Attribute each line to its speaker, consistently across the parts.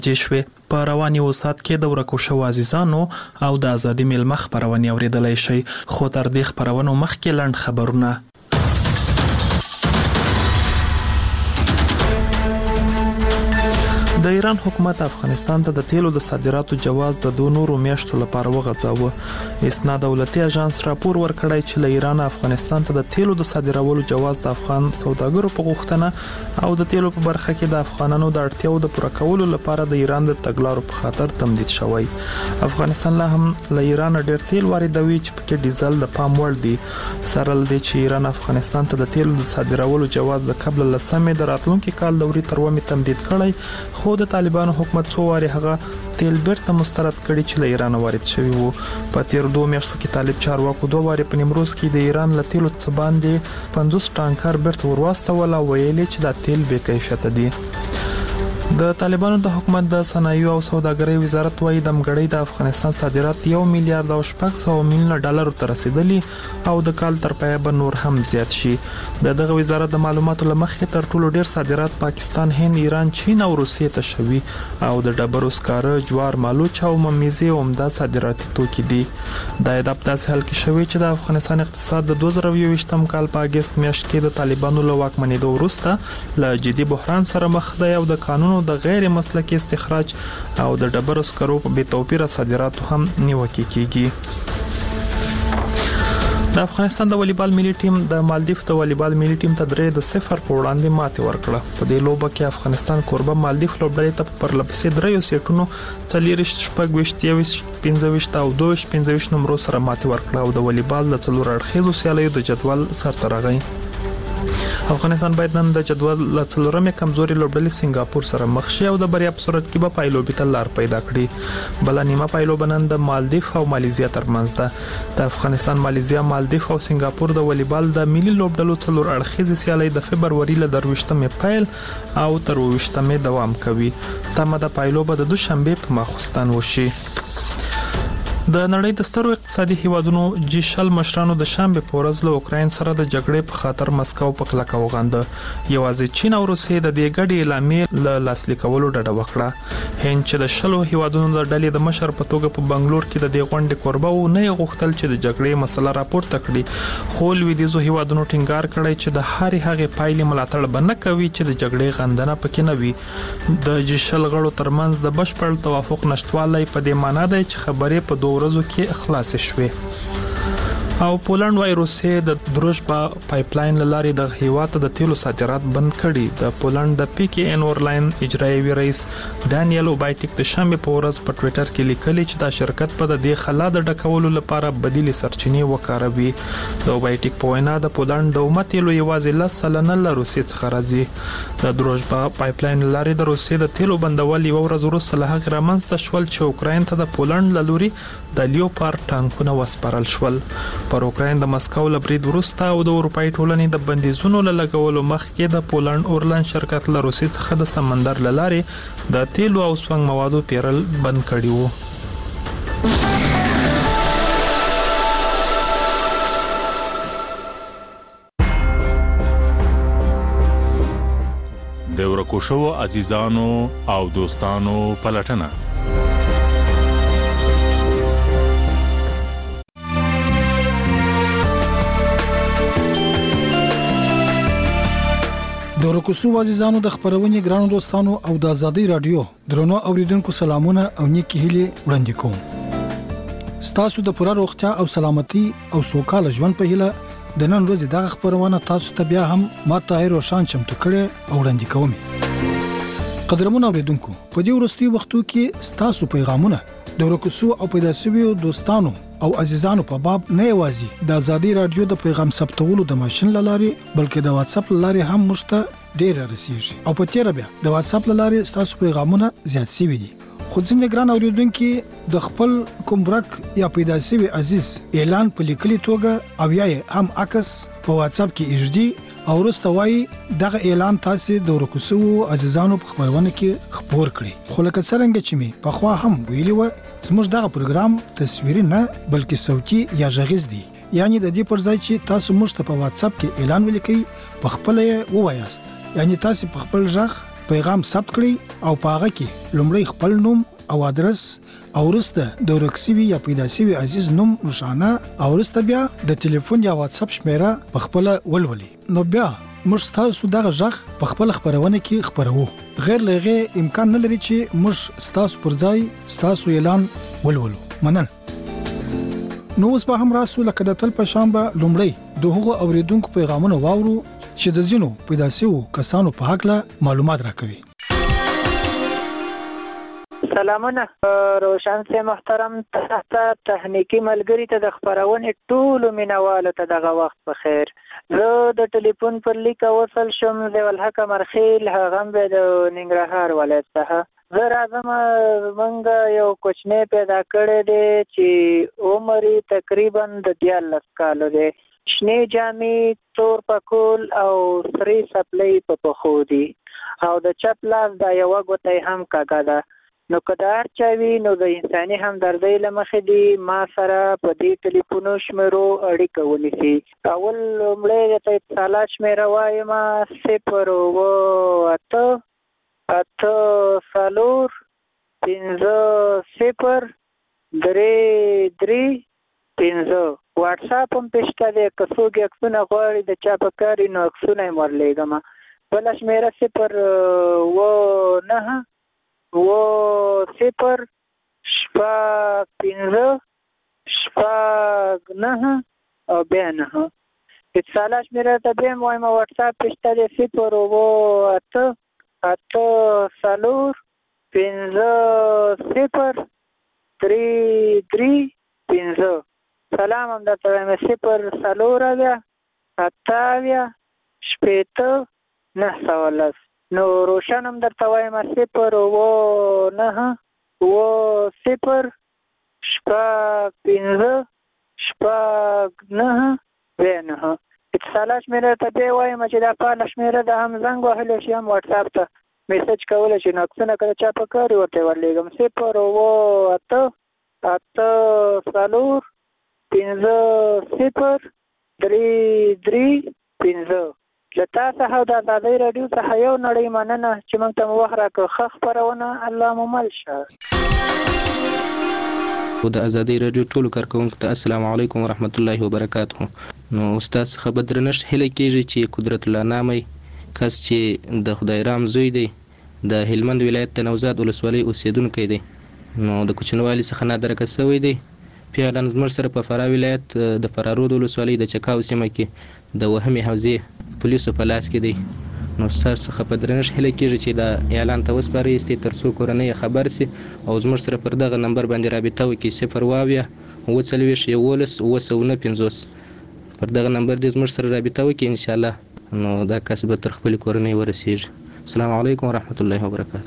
Speaker 1: جشوي په رواني وسات کې د ورکو شو عزیزانو او د ازادي ملمخ خبرونه اوریدلای شي خو تر دې خبرونو مخکې لاند خبرونه د ایران حکومت افغانستان ته د تیلو د صادراتو جواز د 2 نورو میاشتو لپاره وغځاوه. اسنا دولتي اژانس راپور ورکړی چې له ایران افغانستان ته د تیلو د صادرولو جواز د افغان سوداګرو په غوښتنه او د تیلو په برخه کې د افغانانو د اړتیاو د پوره کولو لپاره د ایران د تګلارو په خاطر تمدید شوی. افغانستان له هم له ایران ډیر تیل واردوي چې پکې ډیزل د پام وړ دي. سره لدې چې ایران افغانستان ته د تیلو د صادرولو جواز د قبل لسمې د راتلونکي کال دوري تر ومه تمدید کړی خو د طالبانو حکومت څو واره هغه تیل بیرته مسترد کړي چې له ایران وارد شوی وو. په تیر 2 میاشتو کې طالب چارواکو 2 واره په نیمروز کې د ایران له تیلو څخه باندې 50 ټانکر بیرته ورواستول او ویلي چې دا تیل بې کیفیت دي. د طالبانو د حکومت د صنایع او سوداګرۍ وزارت وايي د مګړۍ د افغانستان صادرات 1 میلیارډ او 600 میلیون ډالر ته رسیدلی او د کال تر پایه به نور هم زیات شي. دغه وزارت د معلوماتو لمخې تر ټولو ډیر صادرات پاکستان، هند، ایران، چین او روسیې ته شوي او د ډبرو سکاره، جوار، مالوچ او ممیزه عمده صادراتي توکي دي. د هدف تاسو حل کې شوی چې د افغانستان اقتصاد د 2023م کال په اگست میاشت کې د طالبانو له واکمنېدو وروسته له جدي بحران سره مخ دی او د قانون د غیر مسلکي استخراج او د ډبرو سکرو په بې توپیره صادراتو هم نیوکه کیږي. د افغانستان د والیبال ملي ټیم د مالدیف د والیبال ملي ټیم ته 3-0 په وړاندې ماتې ورکړه. په دې لوبه کې افغانستان کوربه مالدیف لوبډلې ته په پرلپسې 3 سیټونو 4-15 او 2-15 نمبر سره ماتې ورکړه او د والیبال د څلور اړخیزو سیالیو د جدول سرته راغی. افغانستان باید نن د جدول له څلورمې کمزوري لوبډلې سنگاپور سره مخ شي او د بریا په صورت کې به پایلوبي ته لار پیدا کړي. بل نیمه پایلوب نن د مالدیف او مالیزیا ترمنځ ده. د افغانستان، مالیزیا، مالدیف او سنگاپور د والیبال د ملي لوبډلو څلور اړخیزې سیالي د فبرवरी له 23مې پیل او تر 28مې دوام کوي. تمه د پایلوب د دوشنبه په ماخستان وشي. د نړۍ د سترو اقتصادي هیوادونو جیشل مشرانو د شنبه په ورځ له اوکراین سره د جګړې په خاطر مسکو په کلکه وغنده. یوازې چین او روسیې د دې ګډې اعلامیې له لاسلیک کولو ډډه وکړه. هند چې د شلو هیوادونو د ډلې د مشر په توګه په بنگلور کې د دې غونډې کوربه و نه غوښتل چې د جګړې مسله راپورته کړي، خو لویدیځو هیوادونو ټینګار کړی چې د هرې هغې پایلې ملاتړ بنه کوي چې د جګړې غندنه پکې نه وي. د جیشل غړو ترمنځ د بشپړ توافق نشټوالی په دې معنی دی چې خبرې په 2 ورځو کې اخلاص شوه. او پولند وايي روسیې د دروژبا پایپلاین لارې د هیواد د تیلو صادرات بند کړي. د پولند د پی کې ان اورلاین اجرایي رئیس ډانیل اوبایټیک د شنبه په ورځ په ټوئیټر کې لیکلي چې دا شرکت په د خلا د ډکولو لپاره بدیل سرچینې وکاروي. د اوبایټیک په وینا د پولند د اومه تیلو یوازې 10 سلنه له روسیې څخه راځي. د دروژبا پایپلاین لارې د روسیې د تیلو بندول یو ورځ وروسته له هغه رامنځته شول چې اوکراین ته د پولند لوري د لیوپارد ټانکونه وسپارل شول. پر اوکراین د مسکو لبرید وروسته او د اروپאי ټولنې د بندیزونو لګولو مخکې د پولند اورلاین شرکت له روسیې څخه د سمندر لارې د تیلو او سونګ موادو پیرل بند کړي وو.
Speaker 2: د ورکو شو عزیزانو او دوستانو پلټنه
Speaker 3: د ورکوسو عزیزانو د خبرونې ګرانو دوستانو او د ازادي رادیو درنو اوریدونکو سلامونه او نیکی هیله وړاندې کوم. ستاسو د پوره روغتیا او سلامتي او سوکاله ژوند په هیله د نن ورځې د خبرونه تاسو ته بیا هم ماته روشان چمتو کړي او وړاندې کوم. قدرمن اوریدونکو، په دې ورستي وختو کې ستاسو پیغامونه د ورکوسو او پیداسوي دوستانو او عزیزانو په باب نه یوازي د ازادي رادیو د پیغام ثبتولو د ماشين لارې بلکې د واتس اپ لارې هم مشته ډیر رسیږي او په تیر بیا د واتس اپ لارې تاسو پیغامونه زیات شوي دي. خو څنګه ګران اوریدونکو د خپل کوم برک یا پیداسوي عزیز اعلان په لیکلي توګه او یا هم عکس په واتس اپ کې اجدي او رستوي دغه اعلان تاسو د ورکوسو عزیزانو په خبرونه کې خبر کړئ. خو لکه څنګه چې می په خوا هم ویلي و زموږ دغه پروګرام تصویري نه بلکې صوتي یا غږیز دی. یعنی د دې پر ځای چې تاسو موږ ته په واتس اپ کې اعلان ولیکئ په خپل ووایاست، یعنی تاسو په خپل ځخ پیغام ثبت کړئ او په هغه کې لومړی خپل نوم او ادرس او ورسته د ورکسوي یا پیدا شوی عزیز نوم نشانه او ورسته بیا د ټلیفون یا واتس اپ شمیره په خپل ولولي. نو بیا موږ تاسو دغه ژغ په خپل خبرونه کې خبرو. غیر لغه امکان نه لري چې موږ تاسو پر ځای تاسو اعلان ولولو. مننه. نو اوس به هم راسو لکه د تل په شان به لومړی د هغو اوریدونکو پیغامونه واورو چې د ځینو پیدا شوو کسانو په حق له معلومات راکوي.
Speaker 4: سلامونه روشن سي محترم ته تخنیکی ملګری ته د خبرونې ټول مینوالو ته دغه وخت په خیر. زه د ټلیفون پر لیک وصل شم د ولحق مرخیل هغه به د ننګرهار ولایت څخه زه راځم. موږ یو کوچنی پیدا کړی دی چې عمر تقریبا د 14 کالو دی. شنې جامې، تور پکول او سری سپلۍ په پښو دي او د چپ لاس د یو ګوتې هم کاږه ده. نو کدار چاوي نو د انساني همدردۍ لمخې دی ما سره په دې ټلیفونو شمیرو اړیکه ونیسي. اول لومړی د اتصالات شمیره وایم 0 واتس اپ هم پېشته دی. که څوک عکسونه غواړي د چا په کار نو عکسونه یې ورلیږم. بله شمیره 0 او بیا 9 اتصالات شمیره ته بیا هم وایم واتس اپ پېشته دی 0 سلام هم درته وایم 0 نو روشن هم درته وایم 0 اتصالات شمیره ته بیا وایم چې دا فعاله شمیره ده هم زنګ وهلی شي هم واتس اپ ته میسج کولی شي. نو عکسونه که د چا په کار ورته ورلیږم 0 له تا څخه د ازادۍ راډیو څخه یو نړۍ مننه چې موږ ته مو وخت راکړ. ښه خپرونه الله مو مل شه.
Speaker 5: د ازادۍ راډیو ټولو کارکوونکو ته السلام علیکم ورحمت الله وبرکاته. نو استاد څخه به درنښت هیله کیږي چې قدرت الله نامي کس چې د خدای رام زوی دی د هلمند ولایت د نوزاد ولسوالۍ اوسیدونکی دی نو د کوچنوالي څخه نادرکه شوی دی. پیاله زموږ سره په فراه ولایت د فرارود ولسوالۍ د چکاو سیمه کې د وهمي حوزې پولیسو په لاس کې دی. نو ستاسو څخه په درنښت هیله کیږي چې دا اعلان ته وسپارئ تر څو کورنۍ خبر سي او زموږ سره پر دغه نمبر باندې رابطه وکړي 0 پر دغه نمبر دې زموږ سره رابطه وکړي ان شاء الله نو دا کس به تر خپل کورنۍ ورسیږي. السلام علیکم ورحمت الله وبرکاته.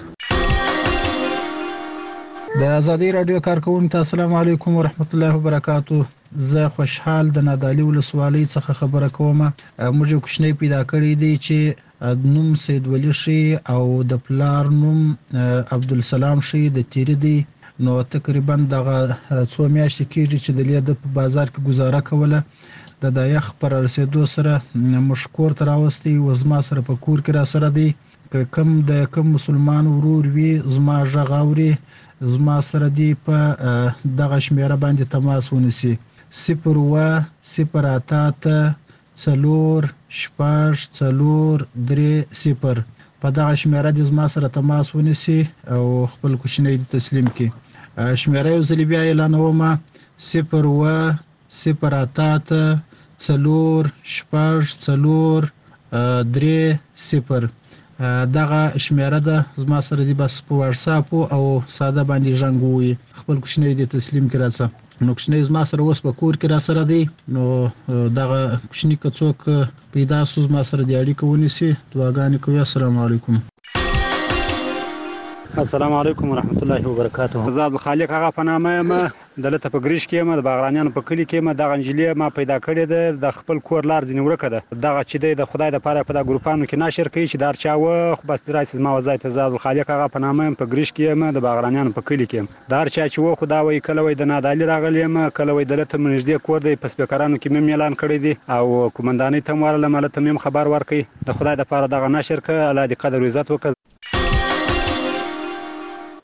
Speaker 3: د ازادۍ رادیو کارکوونکو ته السلام علیکم ورحمت الله وبرکاته. زه خوشحال د نادعلي ولسوالۍ څخه خبره کوم. موږ یو کوچنی پیدا کړی دی چې نوم سید ولی شي او د پلار نوم عبدالسلام شي د تیری دی. نو تقریبا دغه څو میاشتې کېږي چې د لیده په بازار کې گزاره کوله. د یخ پر رسیدو سره مشکور تر راوستي و زما سره په کور کې را سره دی. کم مسلمان ورور وی زما ژغاوري زما سره دی په دغه شمیره باندې تماس ونیسي 0 په دغه شمیره د زما سره تماس ونیسي او خپل کوچنی تسلیم کی. شمیره یو ځل بیا اعلانوم 0 دغه شمیره ده زما سره دی بس په واتس اپ او ساده باندې ژوندوي خپل کوچنی د تسلیم کی راځه. نو کوچنی زما سره اوس په کور کې را سره دی. نو دغه کوچنی کڅوک پیدا سوز ما سره دی اړیکه ونیسي. دعاګانې کوي. السلام علیکم.
Speaker 6: السلام علیکم ورحمت الله وبرکاته. زاد الخالق هغه په نامه ما دلته په ګریش کې ما د باغرانیانو په کلی کې ما د انجلی ما پیدا کړې ده د خپل کور لار ځنی ورکه ده دغه چې د خدای د پاره په د ګروپانو کې ناشر کوي چې دار چا و خو بس درایس ما وځي ته زاد الخالق هغه په نامه په ګریش کې ما د باغرانیانو په کلی کې دار چا چې و خدا وای کله وای د نادالي راغلی ما کله وای دلته منځدې کور دی په سپیکرانو کې مې اعلان کړی دی او کومندانۍ ته مورله ملته مې خبر ورکړي د خدای د پاره دغه ناشر ک الله دې قدر عزت وکړي.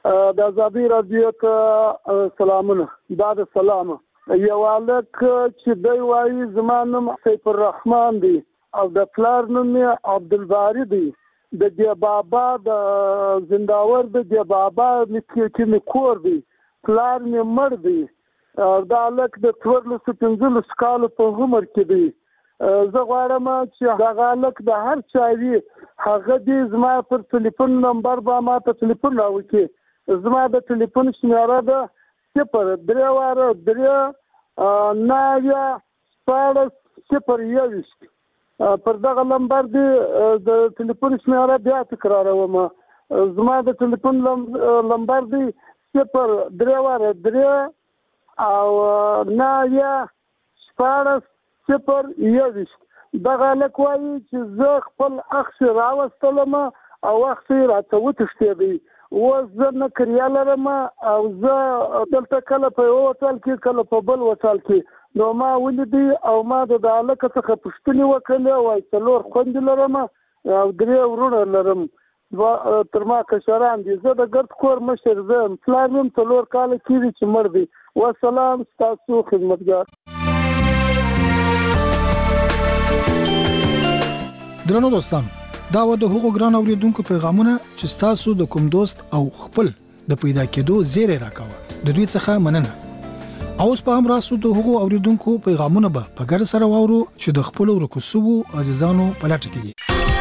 Speaker 7: د ازادي رادیو ته سلامونه. دا د سلام یو الک چې دی وایي زما نوم سیف الرحمن دی او د پلار نوم عبدالباری دی. د دی بابا د زنداور د دی بابا کې می کور دی. پلار می مړ دی. دا الک د 15 کال په عمر کې دی. زه غواړم چې دا الک د هر چا وي هغه دې زما پر ټلیفون نمبر به ما ته ټلیفون راوکړي. زما د ټلیفون شمیره ده 032 پر دغه نمبر دی د ټلیفون شمیره بیا تکراروم. زما د ټلیفون نمبر دی 032 او 0 دغه لک وایي چې زه خپل اخ راوستلم او اخ راته وتښتېدی. اوس زه نه کریا لرم او زه دلته کله په یو هوټل کې کله په بل هوټل کې نو ما ولیدی او ما د هلک څخه پوښتنې وکړلې. وایي 4 خویندې لرم او 3 ورونه لرم تر ما کشران دي. زه د ګرد کور مشر زه یم. پلار مې 4 کاله کېږي چې مړ دی. والسلام ستاسو خدمتګار.
Speaker 3: درنو دوستانو دا و د هغو ګران اوریدونکو پیغامونه چې تاسو د کوم دوست او خپل د پیدا کېدو زیری راکاوه. د دوی څخه مننه. اوس په هم راسو د هغو اوریدونکو پیغامونه به په ګډه سره واورو چې د خپل ورکوسو عزیزانو په لټه کې دي.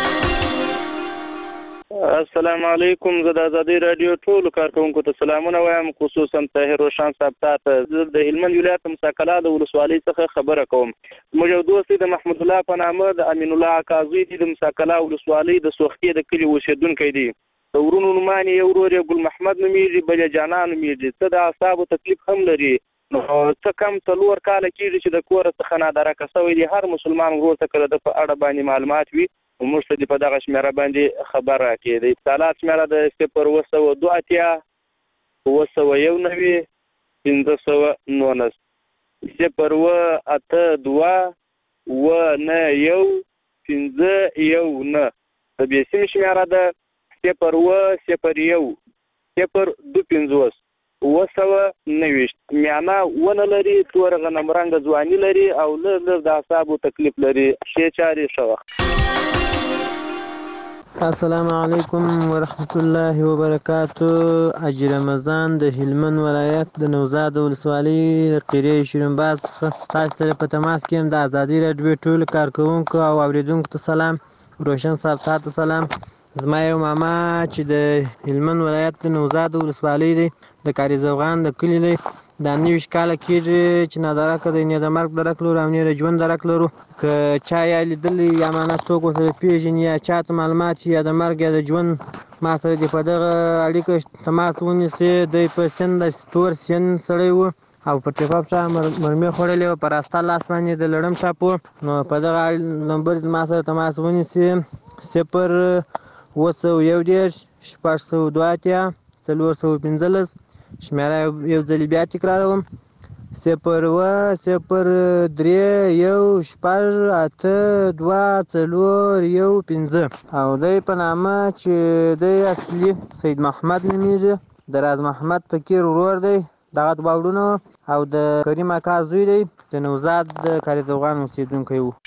Speaker 8: السلام علیکم. زه د ازادي رادیو ټولو کارکونکو ته سلامونه وایم، خصوصا طاهر روشان صاحب ته. زه د هلمند ولایت مساکلا د ولسوالۍ څخه خبره کوم. موږ یو دوست د محمود الله په نامه د امین الله قاضي د مساکلا ولسوالۍ د سوختي د کلی اوسیدونکی دی. د ورونو نومان یو ورور ګل محمد نومیږي، بل جانان نومیږي. څه د اعصابو تکلیف هم لري. نو څه کم 4 کاله کېږي چې د کور څخه نادرکه شوی دی. هر مسلمان ورور ته کله د په اړه باندې معلومات وي موږ ته په دغه شمیره باندې خبر راکړي. د اتصالات شمیره د 082 919 519 082 919 د بیسیم شمیره ده 001 025 919. میانا ونه لري، تور غنم رنګ ځواني لري او له د اعصابو تکلیف لري. شي چاري شوه.
Speaker 9: السلام علیکم ورحمت الله وبرکاتو. حاجی رمضان د هلمند ولایت د نوزاد ولسوالۍ د قریه شیرینباز تاسو سره په تماس کې یم. د ازادي رادیو ټول کارکونکو او اوریدونکو ته سلام. روشن صاحب ته سلام. زما یو ماما چې د هلمند ولایت د نوزاد ولسوالۍ دی د کاری زوغان د کلی دی. دا 90 کاله کېږي چې نادرکه دی، نه د مرګ درک لرو او نه د ژوند درک لرو. که چا یا لیدلی یا معنا څوک ورسره پېژني یا چاته معلومات یا د مرګ یا د ژوند ما سره دې په دغه اړیکه تماس ونیسي. دی په سن د تور سن سړی و او په ټیپاپ چا مرمۍ خوړلې وه، په راسته لاس باندې د لړم ټاپ و. نو په دغه نمبر ما سره تماس ونیسي 0 919 402 شمیره یو ځل بیا تکراروم 0 03 1 8 او دی په نامه چې دی اصلي سید محمد نومیږي، د راز محمد فقیر ورور دی. دغه دوه وروڼه او د کریم اکا زوی دی، د نوزاد د کاري زوغان اوسېدونکی و.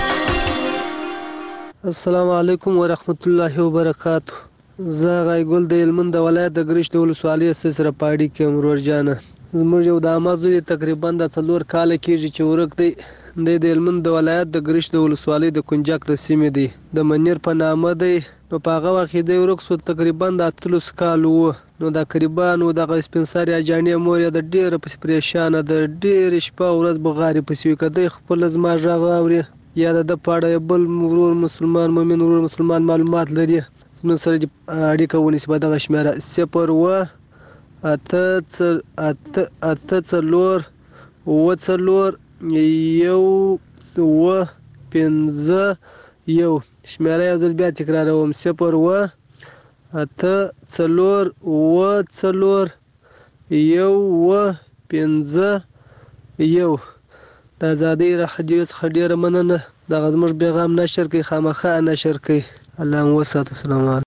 Speaker 10: السلام علیکم ورحمت الله وبرکاتو. زه غایګل د هلمند د ولایت د ګرشت د ولسوالۍ سره پاړی کې مرور جانه. زموږ یو د امازو تقریبا د 4 کاله کېږي چې ورک دی. د هلمند د ولایت د ګرشت د ولسوالۍ د کنجک د سیمې دی، د منیر په نامه دی. نو په هغه وخت دی ورک سو تقریبا د 30 کال و. نو دا قریبا نو د سپنسر یا جانې مور یا د ډیره پریشانه د ډیر شپه ورځ بغاری پسې کده خپل زما ژغ اوري یا د پاړه بل ورور مسلمان مومن ورور مسلمان معلومات لري. زموږ سره اړیکه ونیسي په دغه شمیره 0 8 1 شمیره یو ځل بیا تکراروم 0 8 1 د ازادۍ رادیو څخه ډیره مننه. دغه زموږ پیغام نشر کوي، خامخا نشر کوي. الله مو وساتي. السلام علیکم.